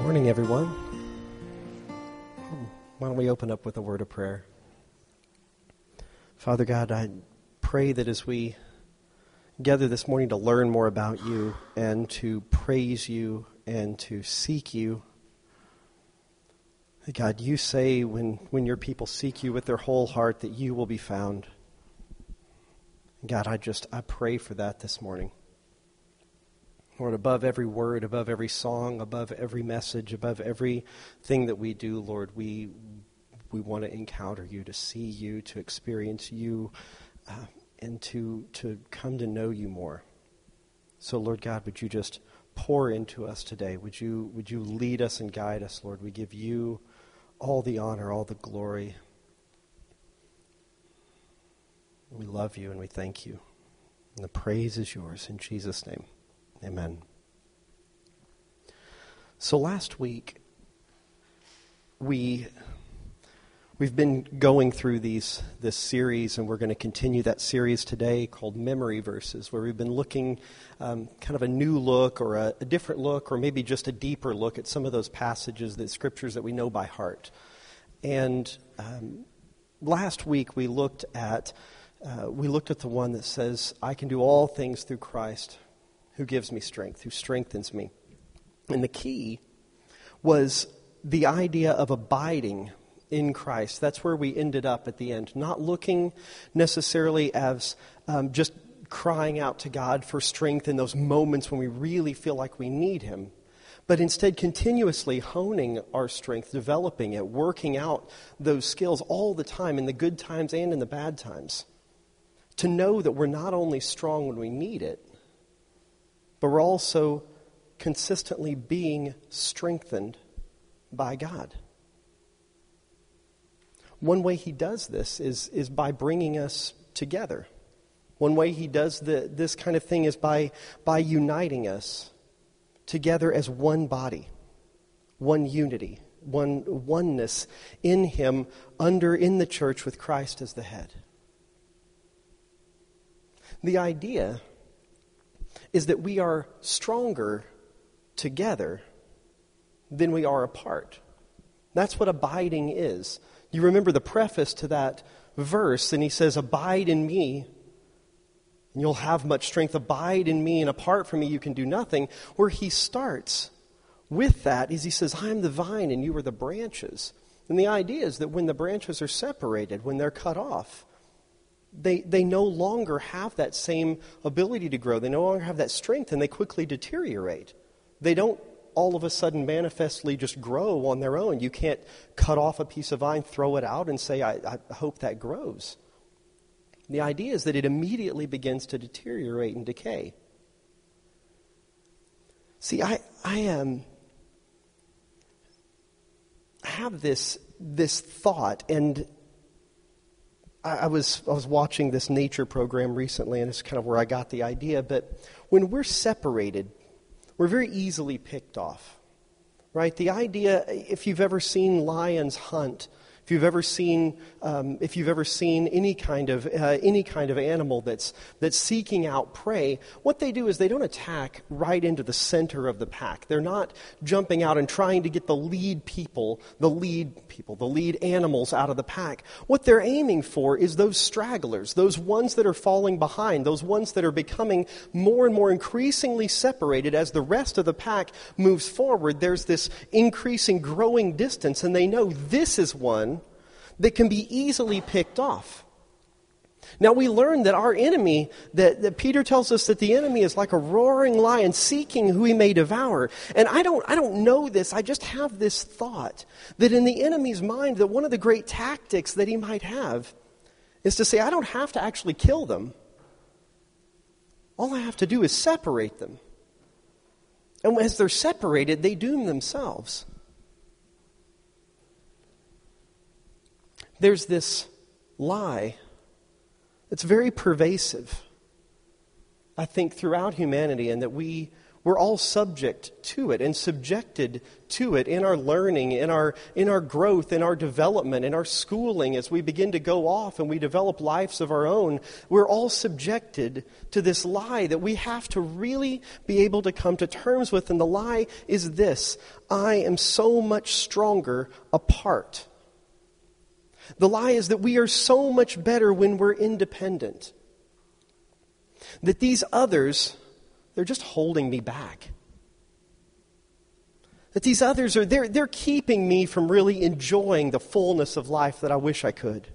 Morning, everyone. Why don't we open up with a word of prayer? Father God, I pray that as we gather this morning to learn more about you and to praise you and to seek you, God, you say when your people seek you with their whole heart that you will be found. God, I pray for that this morning. Lord, above every word, above every song, above every message, above everything that we do, Lord, we want to encounter you, to see you, to experience you, and to come to know you more. So, Lord God, would you just pour into us today? Would you lead us and guide us, Lord? We give you all the honor, all the glory. We love you and we thank you. And the praise is yours in Jesus' name. Amen. So last week, we've been going through this series, and we're going to continue that series today called Memory Verses, where we've been looking kind of a new look or a different look or maybe just a deeper look at some of those passages, the scriptures that we know by heart. And last week we looked at the one that says, I can do all things through Christ who gives me strength, who strengthens me. And the key was the idea of abiding in Christ. That's where we ended up at the end, not looking necessarily as just crying out to God for strength in those moments when we really feel like we need Him, but instead continuously honing our strength, developing it, working out those skills all the time, in the good times and in the bad times, to know that we're not only strong when we need it, but we're also consistently being strengthened by God. One way He does this is by bringing us together. One way He does this kind of thing is by uniting us together as one body, one unity, oneness in Him, in the church with Christ as the head. The idea is that we are stronger together than we are apart. That's what abiding is. You remember the preface to that verse, and he says, abide in me, and you'll have much strength. Abide in me, and apart from me you can do nothing. Where he starts with that is he says, I am the vine, and you are the branches. And the idea is that when the branches are separated, when they're cut off, They no longer have that same ability to grow. They no longer have that strength, and they quickly deteriorate. They don't all of a sudden manifestly just grow on their own. You can't cut off a piece of vine, throw it out, and say, I hope that grows. The idea is that it immediately begins to deteriorate and decay. See, I have this thought, and I was watching this nature program recently, and it's kind of where I got the idea. But when we're separated, we're very easily picked off, right? The idea, if you've ever seen lions hunt, if you've ever seen any kind of animal that's seeking out prey, what they do is they don't attack right into the center of the pack. They're not jumping out and trying to get the lead animals out of the pack. What they're aiming for is those stragglers, those ones that are falling behind, those ones that are becoming more and more increasingly separated as the rest of the pack moves forward. There's this increasing, growing distance, and they know this is one that can be easily picked off. Now we learn that our enemy, that Peter tells us that the enemy is like a roaring lion seeking who he may devour. And I don't know this, I just have this thought that in the enemy's mind, that one of the great tactics that he might have is to say, I don't have to actually kill them. All I have to do is separate them. And as they're separated, they doom themselves. There's this lie that's very pervasive, I think, throughout humanity, and that we We're all subject to it and subjected to it in our learning, in our growth, in our development, in our schooling as we begin to go off and we develop lives of our own. We're all subjected to this lie that we have to really be able to come to terms with. And the lie is this: I am so much stronger apart. The lie is that we are so much better when we're independent. That these others, they're just holding me back. That these others they're keeping me from really enjoying the fullness of life that I wish I could.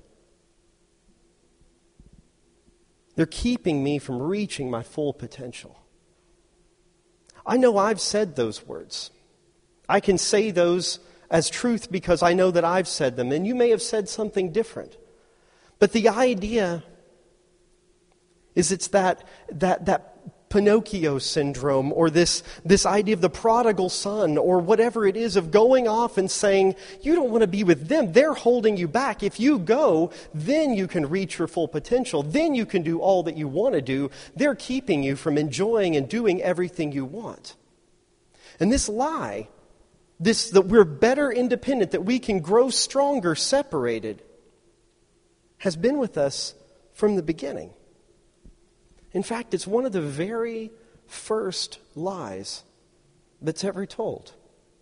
They're keeping me from reaching my full potential. I know I've said those words. I can say those as truth because I know that I've said them, and you may have said something different. But the idea is it's that Pinocchio syndrome, or this idea of the prodigal son, or whatever it is, of going off and saying, you don't want to be with them. They're holding you back. If you go, then you can reach your full potential. Then you can do all that you want to do. They're keeping you from enjoying and doing everything you want. And this lie, that we're better independent, that we can grow stronger separated, has been with us from the beginning. In fact, it's one of the very first lies that's ever told.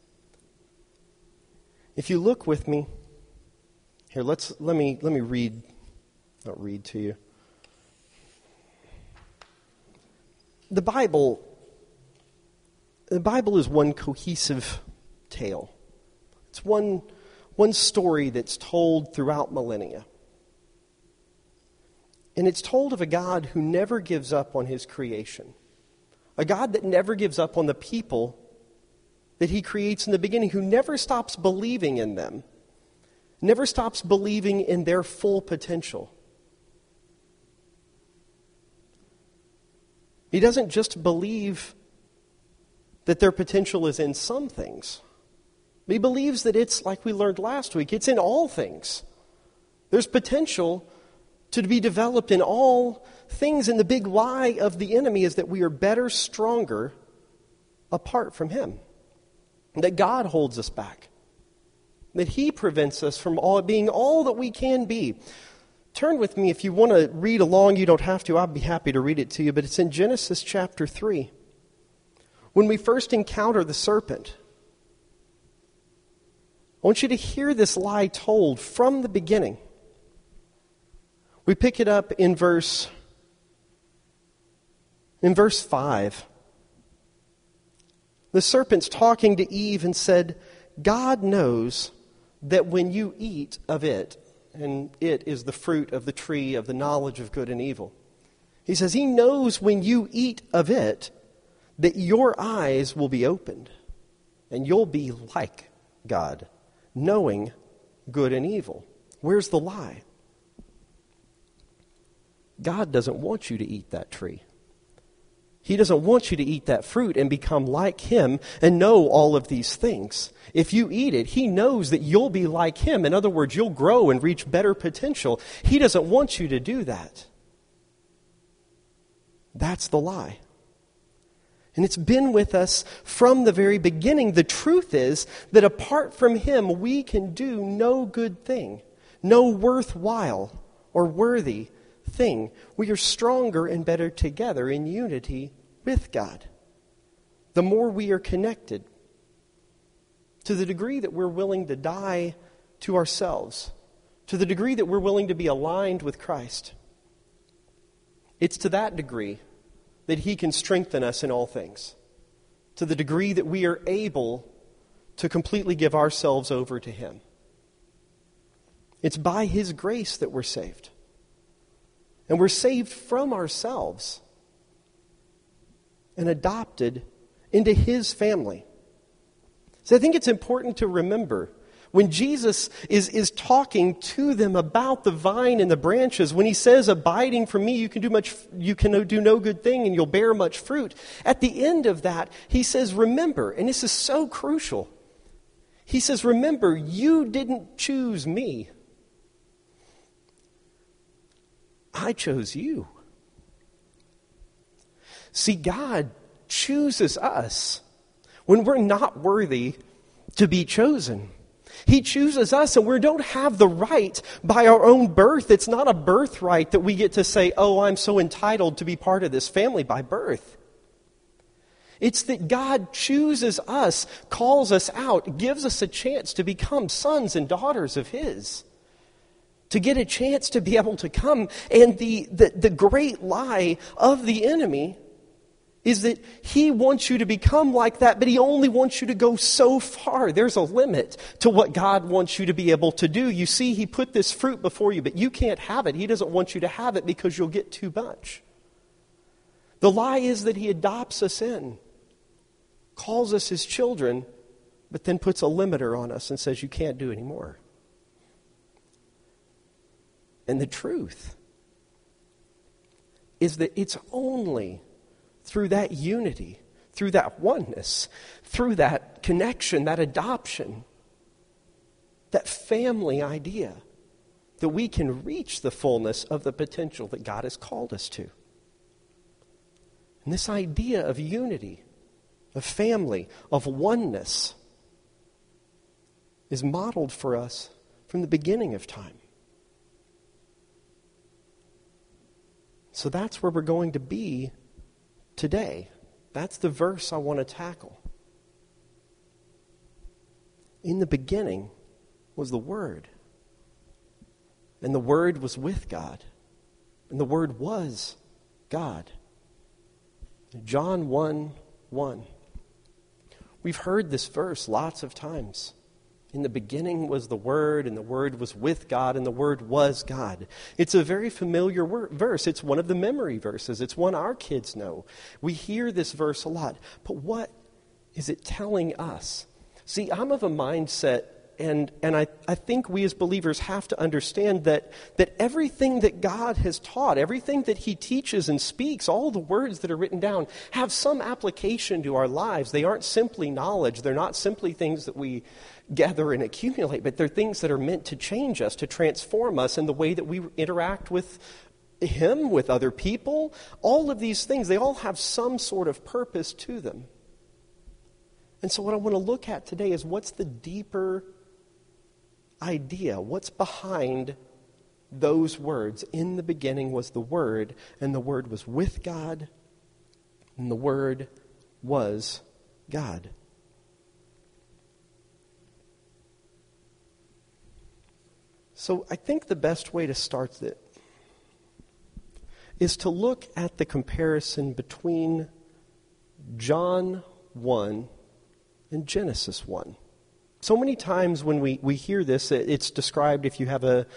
If you look with me, here, let me read, not read to you. The Bible is one cohesive tale. It's one story that's told throughout millennia. And it's told of a God who never gives up on his creation. A God that never gives up on the people that he creates in the beginning, who never stops believing in them, never stops believing in their full potential. He doesn't just believe that their potential is in some things. He believes that it's, like we learned last week, it's in all things. There's potential to be developed in all things, and the big lie of the enemy is that we are better, stronger, apart from him. That God holds us back. That he prevents us from being all that we can be. Turn with me, if you want to read along, you don't have to, I'll be happy to read it to you, but it's in Genesis chapter 3. When we first encounter the serpent, I want you to hear this lie told from the beginning. We pick it up in verse 5. The serpent's talking to Eve and said, God knows that when you eat of it, and it is the fruit of the tree of the knowledge of good and evil. He says he knows when you eat of it that your eyes will be opened and you'll be like God, knowing good and evil. Where's the lie? God doesn't want you to eat that tree. He doesn't want you to eat that fruit and become like him and know all of these things. If you eat it, he knows that you'll be like him. In other words, you'll grow and reach better potential. He doesn't want you to do that. That's the lie. And it's been with us from the very beginning. The truth is that apart from him, we can do no good thing, no worthwhile or worthy thing. We are stronger and better together in unity with God. The more we are connected, to the degree that we're willing to die to ourselves, to the degree that we're willing to be aligned with Christ, it's to that degree that he can strengthen us in all things. To the degree that we are able to completely give ourselves over to him. It's by his grace that we're saved. And we're saved from ourselves and adopted into his family. So I think it's important to remember when Jesus is talking to them about the vine and the branches, when he says, abiding from me, you can do no good thing and you'll bear much fruit. At the end of that, he says, remember, and this is so crucial. He says, remember, you didn't choose me. I chose you. See, God chooses us when we're not worthy to be chosen. He chooses us, and we don't have the right by our own birth. It's not a birthright that we get to say, oh, I'm so entitled to be part of this family by birth. It's that God chooses us, calls us out, gives us a chance to become sons and daughters of His. To get a chance to be able to come. And the great lie of the enemy is that he wants you to become like that, but he only wants you to go so far. There's a limit to what God wants you to be able to do. You see, He put this fruit before you, but you can't have it. He doesn't want you to have it because you'll get too much. The lie is that He adopts us in, calls us His children, but then puts a limiter on us and says you can't do any more. And the truth is that it's only through that unity, through that oneness, through that connection, that adoption, that family idea, that we can reach the fullness of the potential that God has called us to. And this idea of unity, of family, of oneness, is modeled for us from the beginning of time. So that's where we're going to be today. That's the verse I want to tackle. In the beginning was the Word. And the Word was with God. And the Word was God. John 1:1. We've heard this verse lots of times. In the beginning was the Word, and the Word was with God, and the Word was God. It's a very familiar verse. It's one of the memory verses. It's one our kids know. We hear this verse a lot. But what is it telling us? See, I'm of a mindset, and I think we as believers have to understand that everything that God has taught, everything that He teaches and speaks, all the words that are written down, have some application to our lives. They aren't simply knowledge. They're not simply things that we gather and accumulate, but they're things that are meant to change us, to transform us in the way that we interact with Him, with other people. All of these things, they all have some sort of purpose to them. And so what I want to look at today is what's the deeper idea? What's behind those words? In the beginning was the Word, and the Word was with God, and the Word was God. So I think the best way to start it is to look at the comparison between John 1 and Genesis 1. So many times when we hear this, it's described, if you have a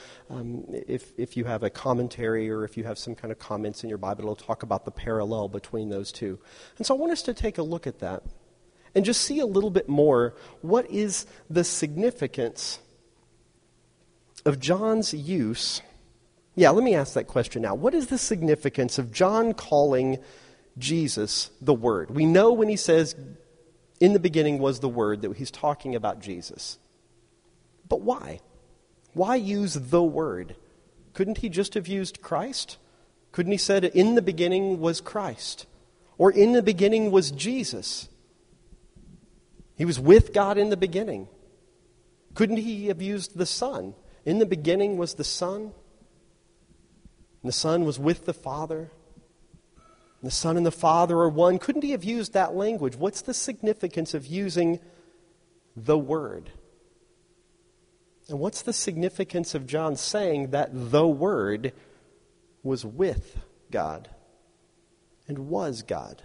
commentary or if you have some kind of comments in your Bible, it'll talk about the parallel between those two. And so I want us to take a look at that and just see a little bit more what is the significance of John's use. Yeah, let me ask that question now. What is the significance of John calling Jesus the Word? We know when he says, in the beginning was the Word, that he's talking about Jesus. But why? Why use the Word? Couldn't he just have used Christ? Couldn't he said, in the beginning was Christ? Or in the beginning was Jesus? He was with God in the beginning. Couldn't he have used the Son? In the beginning was the Son. And the Son was with the Father. And the Son and the Father are one. Couldn't he have used that language? What's the significance of using the Word? And what's the significance of John saying that the Word was with God and was God?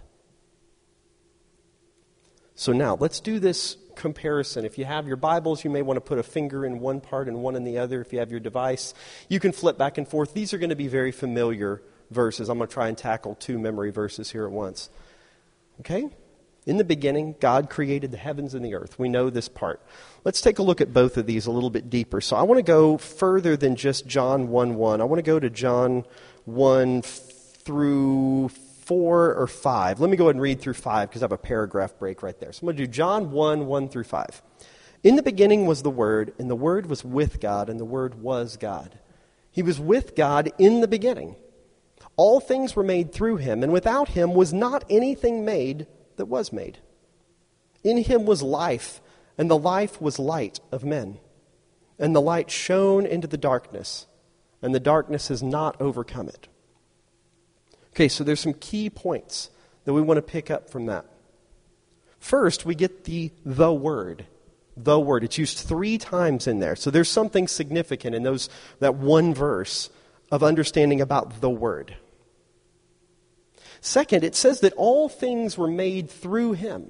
So now, let's do this comparison. If you have your Bibles, you may want to put a finger in one part and one in the other. If you have your device, you can flip back and forth. These are going to be very familiar verses. I'm going to try and tackle two memory verses here at once. Okay? In the beginning, God created the heavens and the earth. We know this part. Let's take a look at both of these a little bit deeper. So I want to go further than just John 1:1. I want to go to John 1 through 4 or 5. Let me go ahead and read through 5 because I have a paragraph break right there. So I'm going to do John 1 through 5. In the beginning was the Word, and the Word was with God, and the Word was God. He was with God in the beginning. All things were made through him, and without him was not anything made that was made. In him was life, and the life was light of men. And the light shone into the darkness, and the darkness has not overcome it. Okay, so there's some key points that we want to pick up from that. First, we get the Word. The Word. It's used 3 times in there. So there's something significant in that one verse of understanding about the Word. Second, it says that all things were made through him.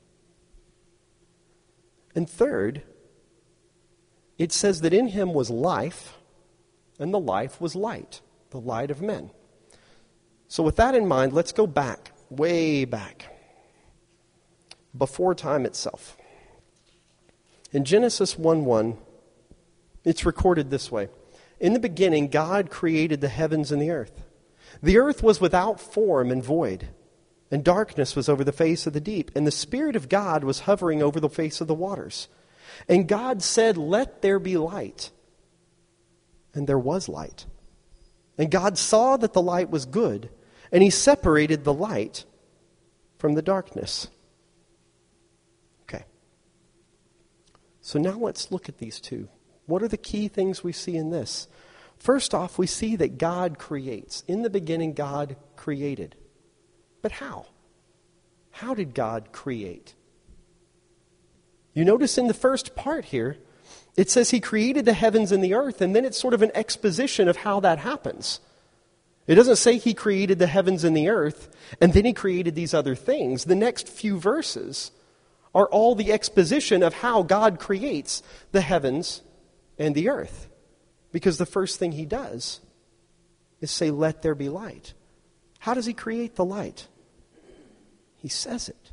And third, it says that in him was life, and the life was light, the light of men. So with that in mind, let's go back, way back, before time itself. In Genesis 1:1, it's recorded this way. In the beginning, God created the heavens and the earth. The earth was without form and void, and darkness was over the face of the deep, and the Spirit of God was hovering over the face of the waters. And God said, "Let there be light." And there was light. And God saw that the light was good, and he separated the light from the darkness. Okay. So now let's look at these two. What are the key things we see in this? First off, we see that God creates. In the beginning, God created. But how? How did God create? You notice in the first part here, it says he created the heavens and the earth, and then it's sort of an exposition of how that happens. It doesn't say he created the heavens and the earth, and then he created these other things. The next few verses are all the exposition of how God creates the heavens and the earth. Because the first thing he does is say, "Let there be light." How does he create the light? He says it.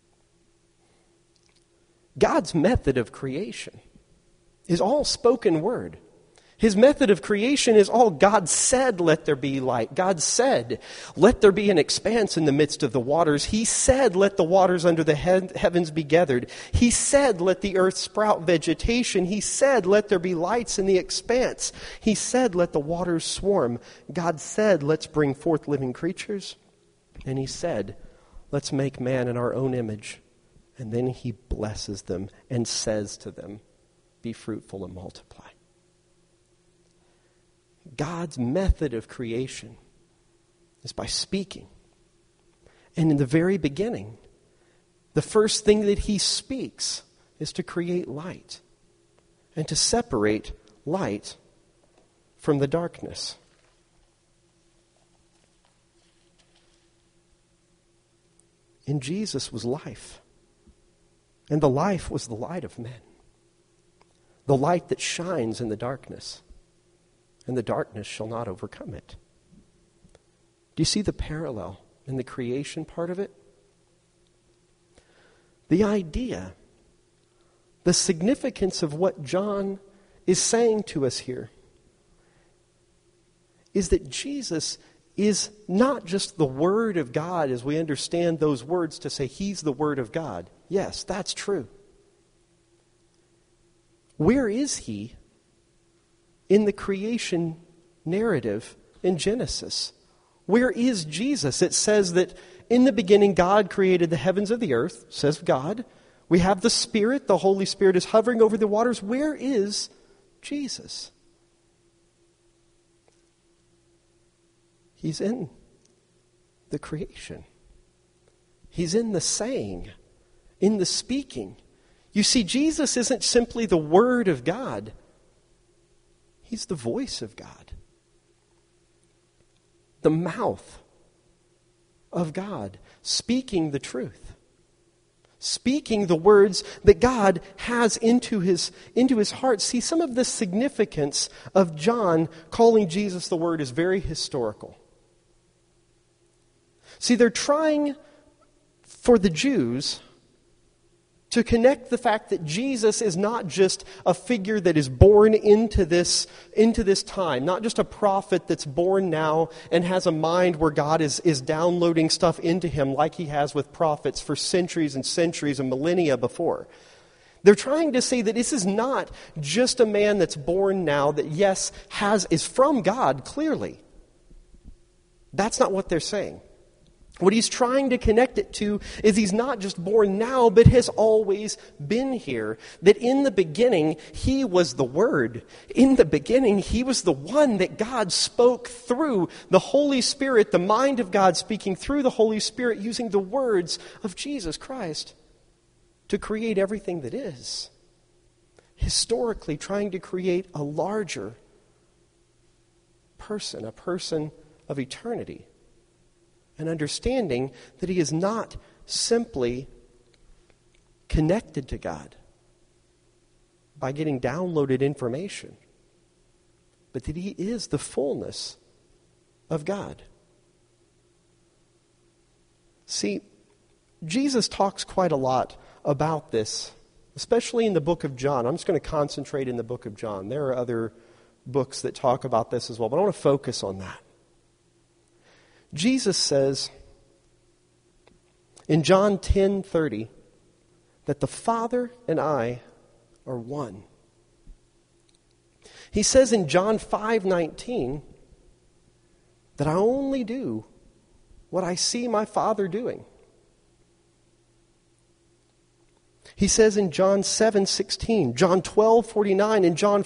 God's method of creation is all spoken word. His method of creation is all God said, "Let there be light." God said, "Let there be an expanse in the midst of the waters." He said, "Let the waters under the heavens be gathered." He said, "Let the earth sprout vegetation." He said, "Let there be lights in the expanse." He said, "Let the waters swarm." God said, "Let's bring forth living creatures." And he said, "Let's make man in our own image." And then he blesses them and says to them, "Be fruitful and multiply." God's method of creation is by speaking. And in the very beginning, the first thing that he speaks is to create light and to separate light from the darkness. In Jesus was life, and the life was the light of men, the light that shines in the darkness, and the darkness shall not overcome it. Do you see the parallel in the creation part of it? The idea, the significance of what John is saying to us here is that Jesus is not just the Word of God as we understand those words to say he's the Word of God. Yes, that's true. Where is he in the creation narrative in Genesis? Where is Jesus? It says that in the beginning God created the heavens and the earth, says God. We have the Spirit, the Holy Spirit is hovering over the waters. Where is Jesus? He's in the creation. He's in the saying, in the speaking. You see, Jesus isn't simply the Word of God. He's the voice of God. The mouth of God, speaking the truth. Speaking the words that God has into his heart. See, some of the significance of John calling Jesus the Word is very historical. See, they're trying for the Jews to connect the fact that Jesus is not just a figure that is born into this time, not just a prophet that's born now and has a mind where God is downloading stuff into him like he has with prophets for centuries and centuries and millennia before. They're trying to say that this is not just a man that's born now that, yes, is from God, clearly. That's not what they're saying. What he's trying to connect it to is he's not just born now, but has always been here. That in the beginning, he was the Word. In the beginning, he was the one that God spoke through. The Holy Spirit, the mind of God speaking through the Holy Spirit, using the words of Jesus Christ to create everything that is. Historically, trying to create a larger person, a person of eternity. And understanding that he is not simply connected to God by getting downloaded information, but that he is the fullness of God. See, Jesus talks quite a lot about this, especially in the book of John. I'm just going to concentrate in the book of John. There are other books that talk about this as well, but I want to focus on that. Jesus says in John 10:30 that the Father and I are one. He says in John 5:19 that I only do what I see my Father doing. He says in John 7:16, John 12:49, and John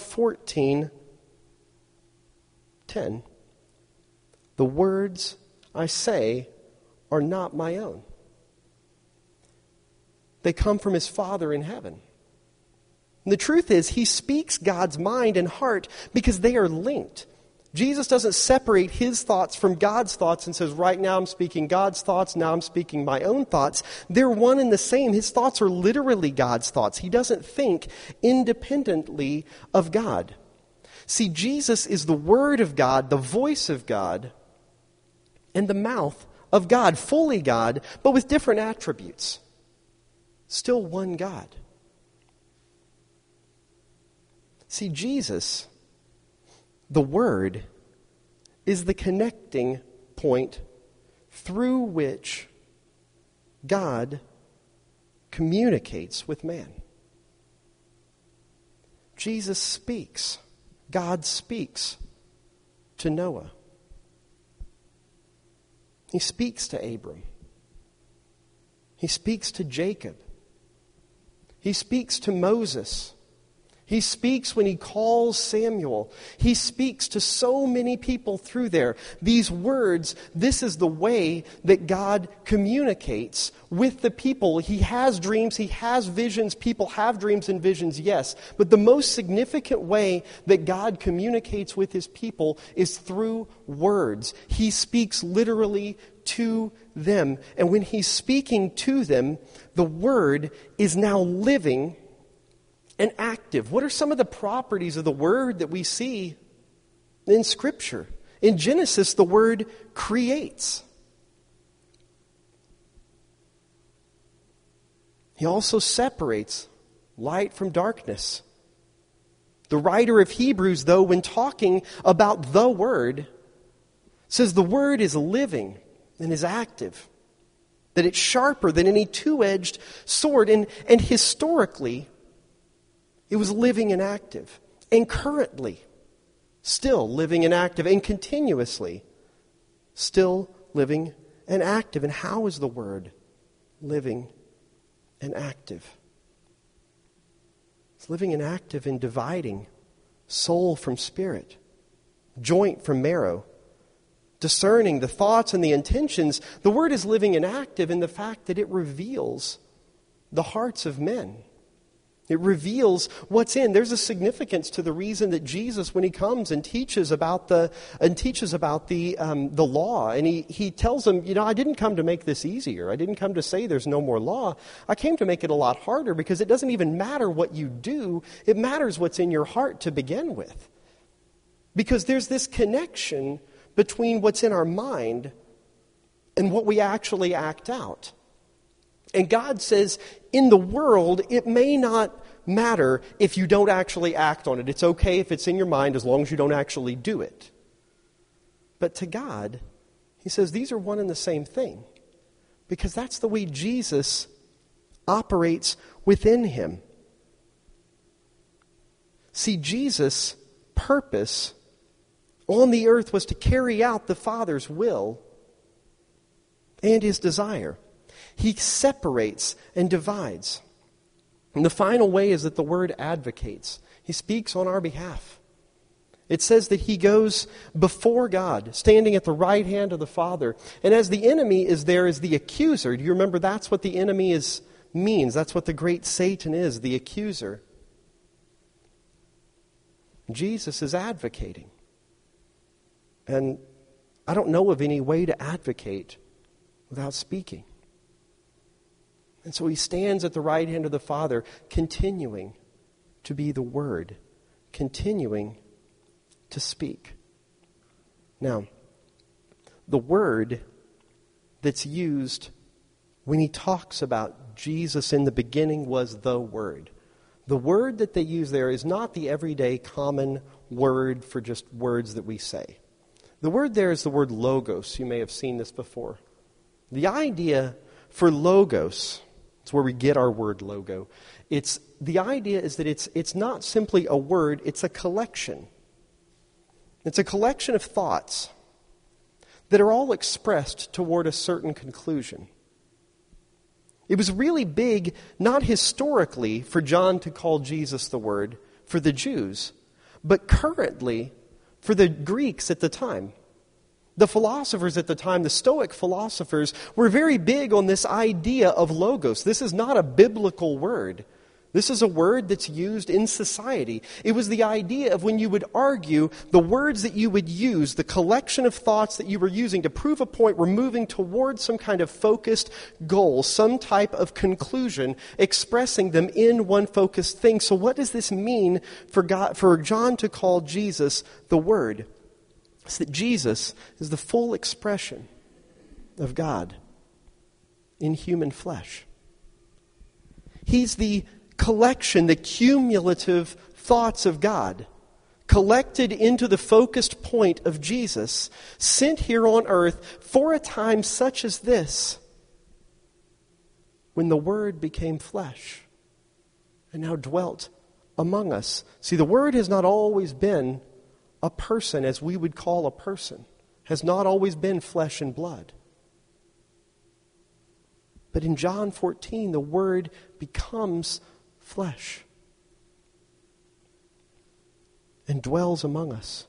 14:10, the words I say are not my own. They come from his Father in heaven. And the truth is, he speaks God's mind and heart because they are linked. Jesus doesn't separate his thoughts from God's thoughts and says, right now I'm speaking God's thoughts, now I'm speaking my own thoughts. They're one and the same. His thoughts are literally God's thoughts. He doesn't think independently of God. See, Jesus is the Word of God, the voice of God, and the mouth of God, fully God, but with different attributes. Still one God. See, Jesus, the Word, is the connecting point through which God communicates with man. Jesus speaks. God speaks to Noah. He speaks to Abram. He speaks to Jacob. He speaks to Moses. He speaks when he calls Samuel. He speaks to so many people through there. These words, this is the way that God communicates with the people. He has dreams, he has visions. People have dreams and visions, yes. But the most significant way that God communicates with his people is through words. He speaks literally to them. And when he's speaking to them, the word is now living and active. What are some of the properties of the word that we see in Scripture? In Genesis, the word creates. He also separates light from darkness. The writer of Hebrews, though, when talking about the word, says the word is living and is active, that it's sharper than any two-edged sword. And historically, it was living and active, and currently still living and active, and continuously still living and active. And how is the word living and active? It's living and active in dividing soul from spirit, joint from marrow, discerning the thoughts and the intentions. The word is living and active in the fact that it reveals the hearts of men. It reveals what's in. There's a significance to the reason that Jesus, when he comes and teaches about the law, and he tells them, I didn't come to make this easier. I didn't come to say there's no more law. I came to make it a lot harder, because it doesn't even matter what you do. It matters what's in your heart to begin with. Because there's this connection between what's in our mind and what we actually act out. And God says, in the world, it may not matter if you don't actually act on it. It's okay if it's in your mind as long as you don't actually do it. But to God, he says these are one and the same thing. Because that's the way Jesus operates within him. See, Jesus' purpose on the earth was to carry out the Father's will and his desire. He separates and divides. And the final way is that the Word advocates. He speaks on our behalf. It says that he goes before God, standing at the right hand of the Father. And as the enemy is there as the accuser, do you remember that's what the enemy means? That's what the great Satan is, the accuser. Jesus is advocating. And I don't know of any way to advocate without speaking. And so he stands at the right hand of the Father, continuing to be the Word, continuing to speak. Now, the word that's used when he talks about Jesus in the beginning was the Word. The word that they use there is not the everyday common word for just words that we say. The word there is the word logos. You may have seen this before. The idea for logos, it's where we get our word logo. The idea is that it's not simply a word, it's a collection. It's a collection of thoughts that are all expressed toward a certain conclusion. It was really big, not historically, for John to call Jesus the Word for the Jews, but currently for the Greeks at the time. The philosophers at the time, the Stoic philosophers, were very big on this idea of logos. This is not a biblical word. This is a word that's used in society. It was the idea of when you would argue, the words that you would use, the collection of thoughts that you were using to prove a point, were moving towards some kind of focused goal, some type of conclusion, expressing them in one focused thing. So what does this mean for John to call Jesus the Word? It's that Jesus is the full expression of God in human flesh. He's the collection, the cumulative thoughts of God, collected into the focused point of Jesus, sent here on earth for a time such as this, when the Word became flesh and now dwelt among us. See, the Word has not always been a person as we would call a person, has not always been flesh and blood. But in John 14, the Word becomes flesh and dwells among us.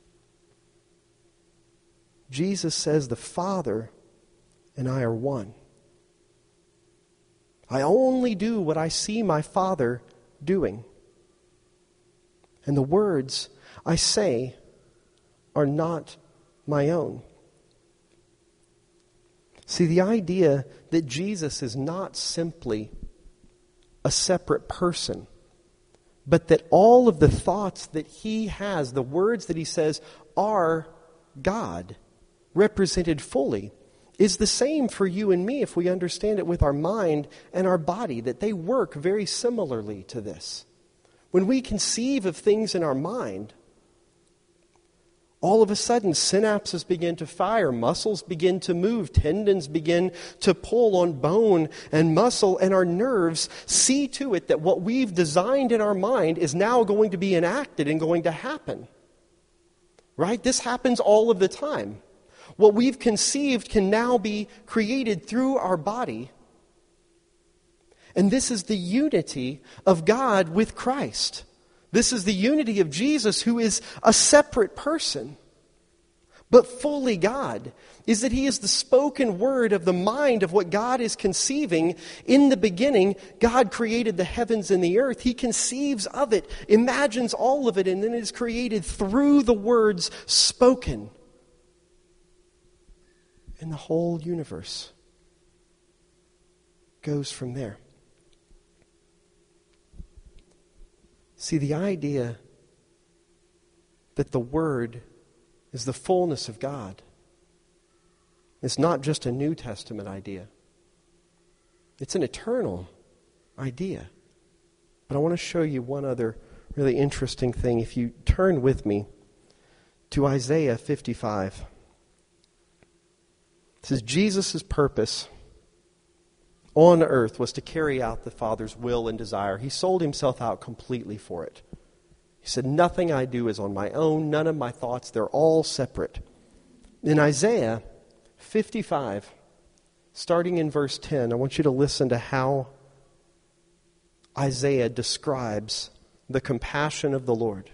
Jesus says, the Father and I are one. I only do what I see my Father doing. And the words I say are not my own. See, the idea that Jesus is not simply a separate person, but that all of the thoughts that he has, the words that he says, are God, represented fully, is the same for you and me if we understand it with our mind and our body, that they work very similarly to this. When we conceive of things in our mind, all of a sudden, synapses begin to fire, muscles begin to move, tendons begin to pull on bone and muscle, and our nerves see to it that what we've designed in our mind is now going to be enacted and going to happen. Right? This happens all of the time. What we've conceived can now be created through our body. And this is the unity of God with Christ. This is the unity of Jesus, who is a separate person, but fully God, is that he is the spoken word of the mind of what God is conceiving. In the beginning, God created the heavens and the earth. He conceives of it, imagines all of it, and then it is created through the words spoken. And the whole universe goes from there. See, the idea that the Word is the fullness of God is not just a New Testament idea. It's an eternal idea. But I want to show you one other really interesting thing. If you turn with me to Isaiah 55. It says, Jesus' purpose on earth was to carry out the Father's will and desire. He sold himself out completely for it. He said, nothing I do is on my own. None of my thoughts, they're all separate. In Isaiah 55, Starting in verse 10, I want you to listen to how Isaiah describes the compassion of the Lord.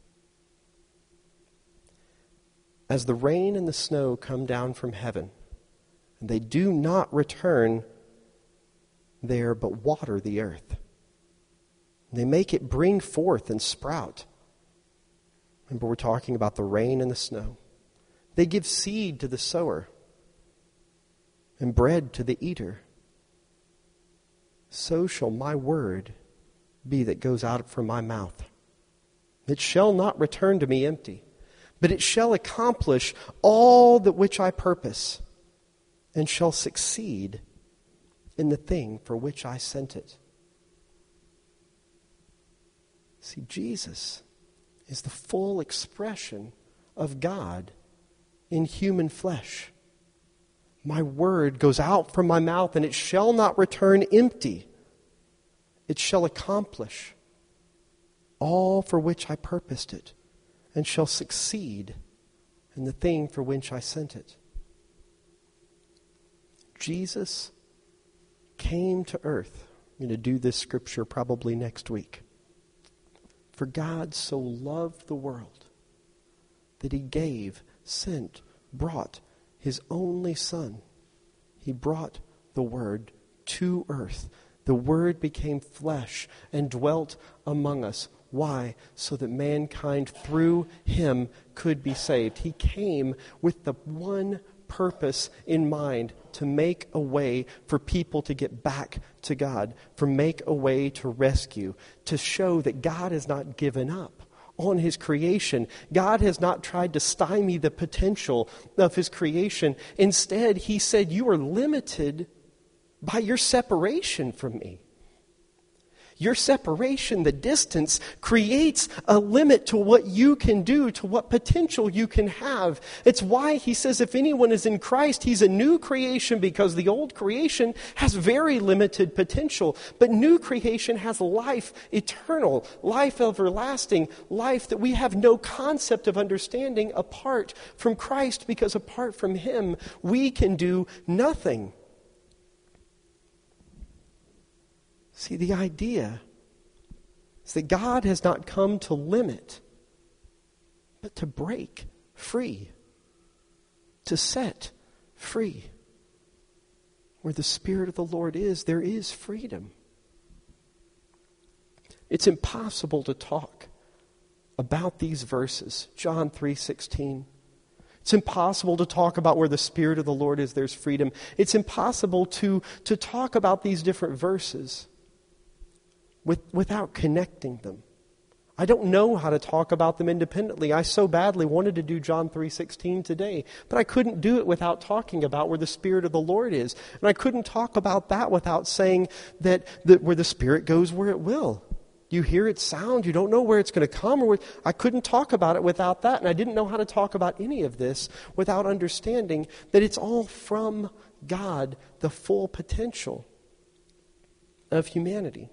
As the rain and the snow come down from heaven, and they do not return there but water the earth. They make it bring forth and sprout. Remember, we're talking about the rain and the snow. They give seed to the sower and bread to the eater. So shall my word be that goes out from my mouth. It shall not return to me empty, but it shall accomplish all that which I purpose, and shall succeed in the thing for which I sent it. See, Jesus is the full expression of God in human flesh. My word goes out from my mouth, and it shall not return empty. It shall accomplish all for which I purposed it, and shall succeed in the thing for which I sent it. Jesus came to earth. I'm going to do this scripture probably next week. For God so loved the world that he gave, sent, brought his only Son. He brought the Word to earth. The Word became flesh and dwelt among us. Why? So that mankind through him could be saved. He came with the one purpose in mind, to make a way for people to get back to God, for make a way to rescue, to show that God has not given up on his creation. God has not tried to stymie the potential of his creation. Instead, he said, you are limited by your separation from me. Your separation, the distance, creates a limit to what you can do, to what potential you can have. It's why he says if anyone is in Christ, he's a new creation, because the old creation has very limited potential. But new creation has life eternal, life everlasting, life that we have no concept of understanding apart from Christ, because apart from him, we can do nothing. See, the idea is that God has not come to limit, but to break free, to set free. Where the Spirit of the Lord is, there is freedom. It's impossible to talk about these verses, John 3:16. It's impossible to talk about where the Spirit of the Lord is, there's freedom. It's impossible to talk about these different verses without connecting them. I don't know how to talk about them independently. I so badly wanted to do John 3:16 today, but I couldn't do it without talking about where the Spirit of the Lord is. And I couldn't talk about that without saying that where the Spirit goes, where it will. You hear its sound, you don't know where it's going to come. I couldn't talk about it without that, and I didn't know how to talk about any of this without understanding that it's all from God, the full potential of humanity.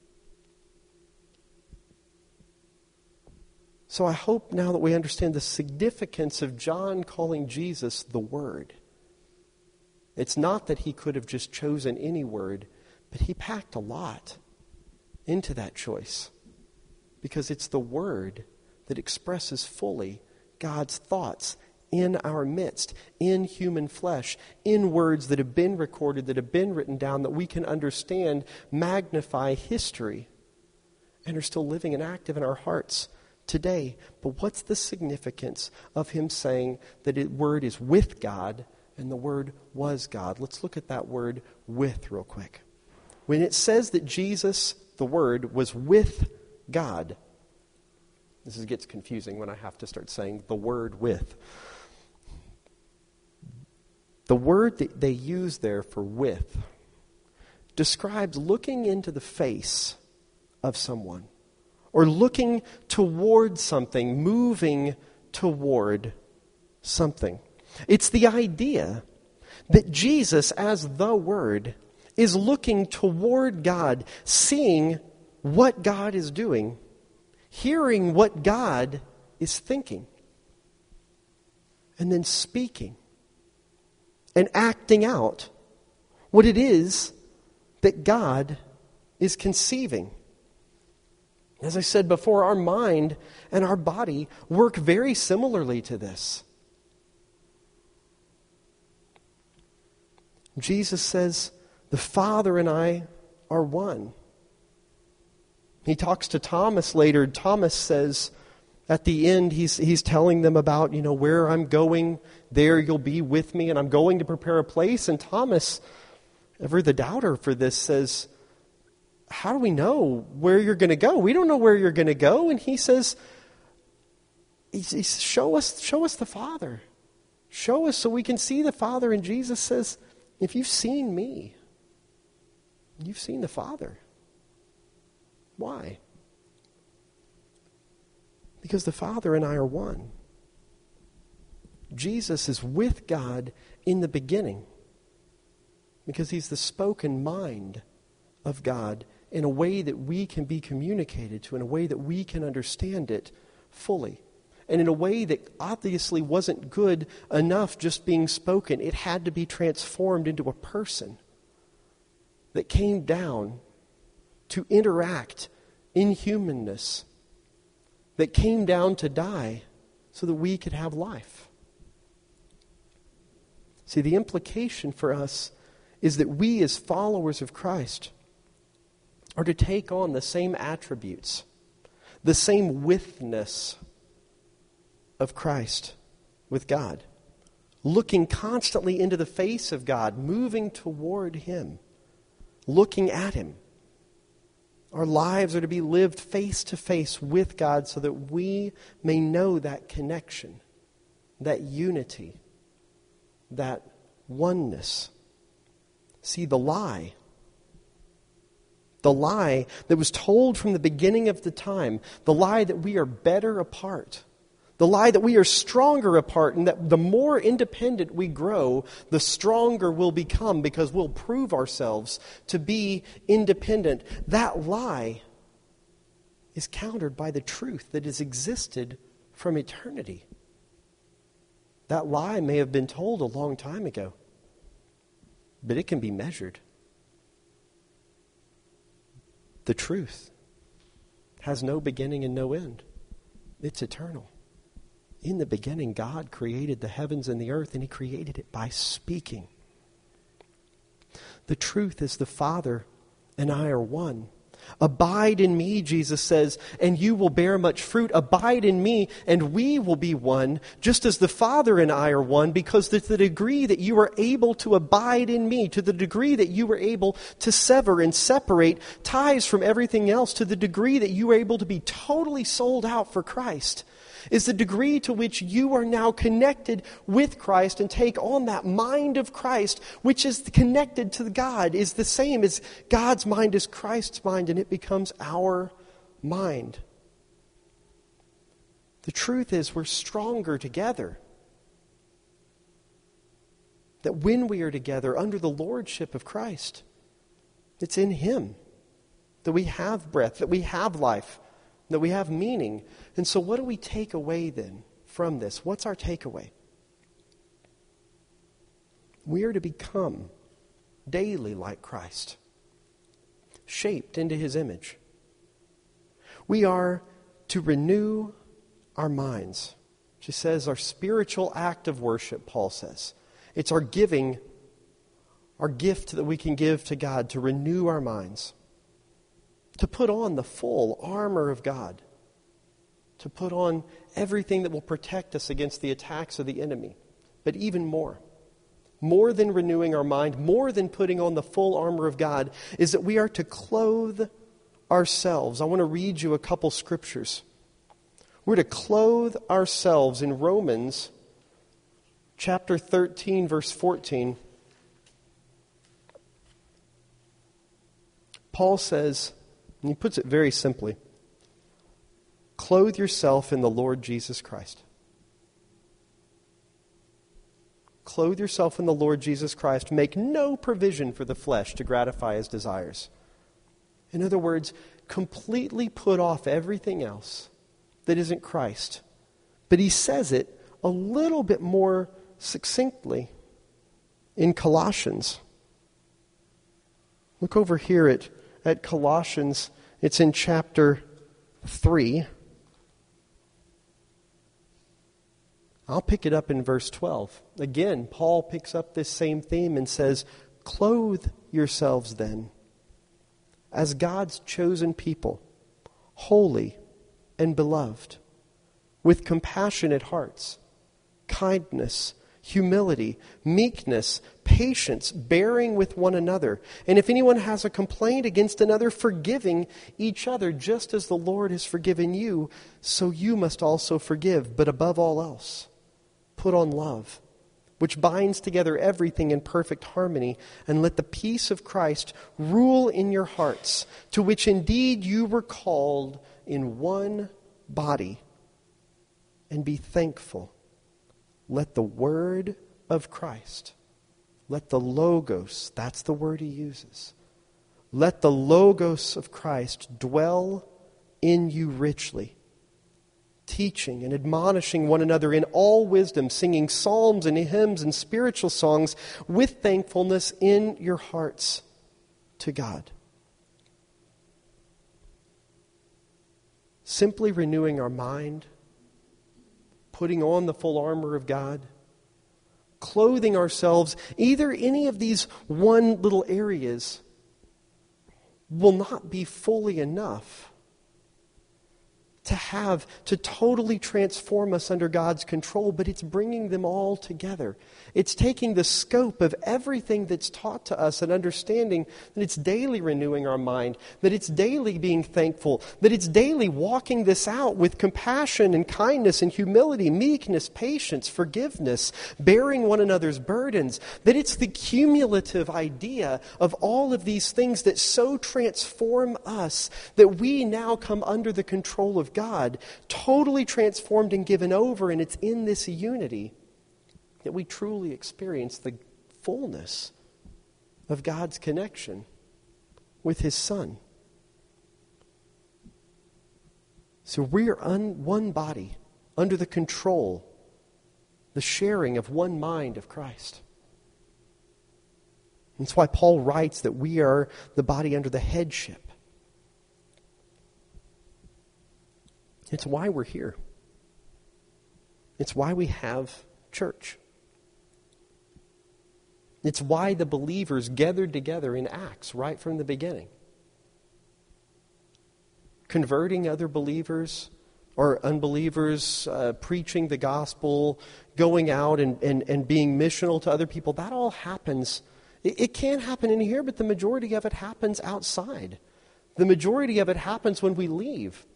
So I hope now that we understand the significance of John calling Jesus the Word. It's not that he could have just chosen any word, but he packed a lot into that choice, because it's the Word that expresses fully God's thoughts in our midst, in human flesh, in words that have been recorded, that have been written down, that we can understand, magnify history, and are still living and active in our hearts today. But what's the significance of him saying that the Word is with God and the Word was God? Let's look at that word with real quick. When it says that Jesus, the Word, was with God, this gets confusing when I have to start saying the word with. The word that they use there for with describes looking into the face of someone, or looking toward something, moving toward something. It's the idea that Jesus, as the Word, is looking toward God, seeing what God is doing, hearing what God is thinking, and then speaking and acting out what it is that God is conceiving. As I said before, our mind and our body work very similarly to this. Jesus says, the Father and I are one. He talks to Thomas later. Thomas says, at the end, he's telling them about, where I'm going, there you'll be with me, and I'm going to prepare a place. And Thomas, ever the doubter for this, says, how do we know where you're going to go? We don't know where you're going to go. And he says, show us the Father. Show us so we can see the Father. And Jesus says, if you've seen me, you've seen the Father. Why? Because the Father and I are one. Jesus is with God in the beginning because he's the spoken mind of God in a way that we can be communicated to, in a way that we can understand it fully. And in a way that obviously wasn't good enough just being spoken. It had to be transformed into a person that came down to interact in humanness, that came down to die so that we could have life. See, the implication for us is that we as followers of Christ are to take on the same attributes, the same withness of Christ with God, looking constantly into the face of God, moving toward him, looking at him. Our lives are to be lived face to face with God so that we may know that connection, that unity, that oneness. See, the lie that was told from the beginning of the time, the lie that we are better apart, the lie that we are stronger apart, and that the more independent we grow, the stronger we'll become because we'll prove ourselves to be independent. That lie is countered by the truth that has existed from eternity. That lie may have been told a long time ago, but it can be measured. The truth has no beginning and no end. It's eternal. In the beginning, God created the heavens and the earth, and he created it by speaking. The truth is the Father and I are one. Abide in me, Jesus says, and you will bear much fruit. Abide in me, and we will be one, just as the Father and I are one, because to the degree that you are able to abide in me, to the degree that you are able to sever and separate ties from everything else, to the degree that you are able to be totally sold out for Christ, is the degree to which you are now connected with Christ and take on that mind of Christ, which is connected to God, is the same as God's mind is Christ's mind, and it becomes our mind. The truth is we're stronger together. That when we are together under the lordship of Christ, it's in him that we have breath, that we have life, that we have meaning. And so what do we take away then from this? What's our takeaway? We are to become daily like Christ, shaped into his image. We are to renew our minds. She says our spiritual act of worship, Paul says. It's our giving, our gift that we can give to God to renew our minds. To put on the full armor of God. To put on everything that will protect us against the attacks of the enemy. But even more than renewing our mind, more than putting on the full armor of God, is that we are to clothe ourselves. I want to read you a couple scriptures. We're to clothe ourselves in Romans chapter 13, verse 14. Paul says, and he puts it very simply, clothe yourself in the Lord Jesus Christ. Clothe yourself in the Lord Jesus Christ. Make no provision for the flesh to gratify his desires. In other words, completely put off everything else that isn't Christ. But he says it a little bit more succinctly in Colossians. Look over here at Colossians. It's in chapter 3. I'll pick it up in verse 12. Again, Paul picks up this same theme and says, "Clothe yourselves then, as God's chosen people, holy and beloved, with compassionate hearts, kindness, humility, meekness, patience, bearing with one another. And if anyone has a complaint against another, forgiving each other, just as the Lord has forgiven you, so you must also forgive. But above all else, put on love, which binds together everything in perfect harmony, and let the peace of Christ rule in your hearts, to which indeed you were called in one body, and be thankful. Let the word of Christ, let the Logos, that's the word he uses, let the Logos of Christ dwell in you richly, teaching and admonishing one another in all wisdom, singing psalms and hymns and spiritual songs with thankfulness in your hearts to God." Simply renewing our mind, putting on the full armor of God, clothing ourselves, either any of these one little areas will not be fully enough to totally transform us under God's control, but it's bringing them all together. It's taking the scope of everything that's taught to us and understanding that it's daily renewing our mind, that it's daily being thankful, that it's daily walking this out with compassion and kindness and humility, meekness, patience, forgiveness, bearing one another's burdens, that it's the cumulative idea of all of these things that so transform us that we now come under the control of God, totally transformed and given over, and it's in this unity that we truly experience the fullness of God's connection with His Son. So we are one body, under the control, the sharing of one mind of Christ. That's why Paul writes that we are the body under the headship. It's why we're here. It's why we have church. It's why the believers gathered together in Acts right from the beginning. Converting other believers or unbelievers, preaching the gospel, going out and being missional to other people, that all happens. It can happen in here, but the majority of it happens outside. The majority of it happens when we leave.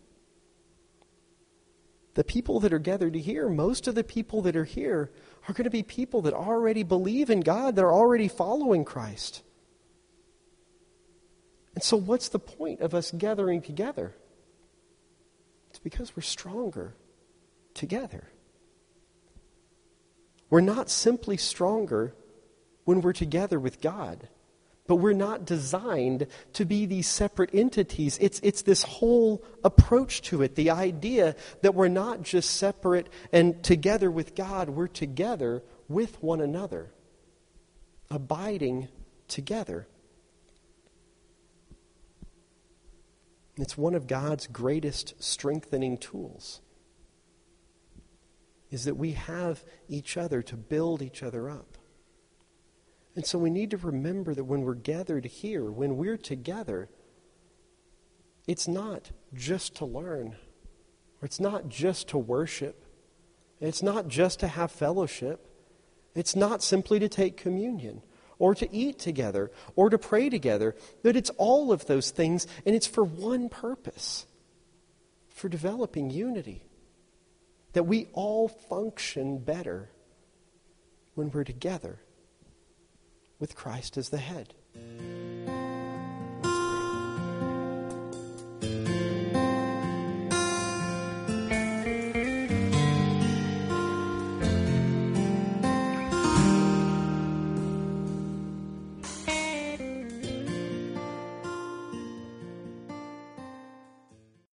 The people that are gathered here, most of the people that are here are going to be people that already believe in God, that are already following Christ. And so what's the point of us gathering together? It's because we're stronger together. We're not simply stronger when we're together with God, but we're not designed to be these separate entities. It's this whole approach to it, the idea that we're not just separate and together with God, we're together with one another, abiding together. It's one of God's greatest strengthening tools, is that we have each other to build each other up. And so we need to remember that when we're gathered here, when we're together, it's not just to learn, or it's not just to worship, it's not just to have fellowship, it's not simply to take communion, or to eat together, or to pray together, but it's all of those things, and it's for one purpose, for developing unity, that we all function better when we're together with Christ as the head.